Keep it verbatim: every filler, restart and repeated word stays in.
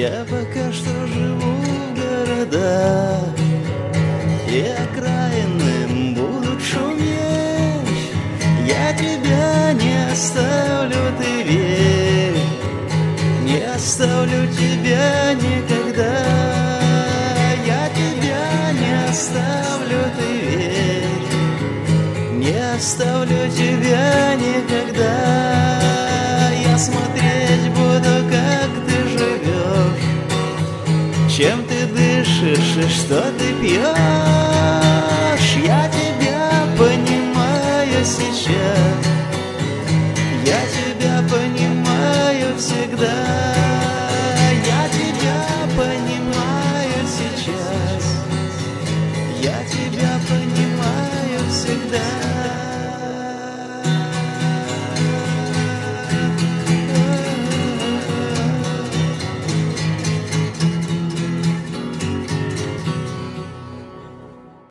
Я пока что живу в городах, и окраины будут шуметь. Я тебя не оставлю, ты верь, не оставлю тебя никогда. Я тебя не оставлю, ты верь, не оставлю тебя никогда. Я смотреть буду, как ты живешь, чем ты дышишь и что ты пьешь.